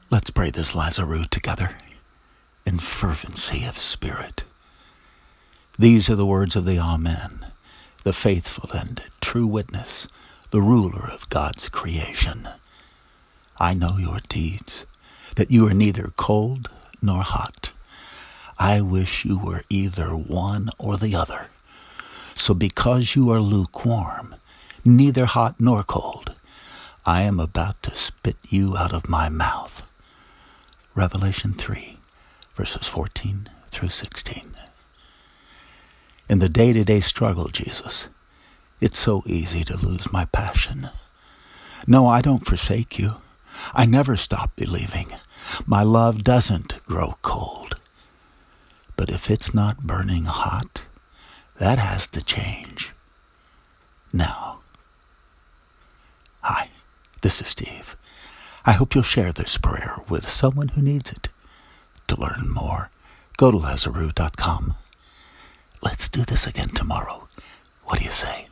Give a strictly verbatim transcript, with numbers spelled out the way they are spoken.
Let's pray this Lazarus together in fervency of spirit. These are the words of the Amen, the faithful and true witness, the ruler of God's creation. I know your deeds, that you are neither cold nor hot. I wish you were either one or the other. So because you are lukewarm, neither hot nor cold, I am about to spit you out of my mouth. Revelation three, verses fourteen through sixteen. In the day-to-day struggle, Jesus, it's so easy to lose my passion. No, I don't forsake you. I never stop believing. My love doesn't grow cold. But if it's not burning hot, that has to change. Now. Hi, this is Steve. I hope you'll share this prayer with someone who needs it. To learn more, go to Lazarus dot com. Let's do this again tomorrow. What do you say?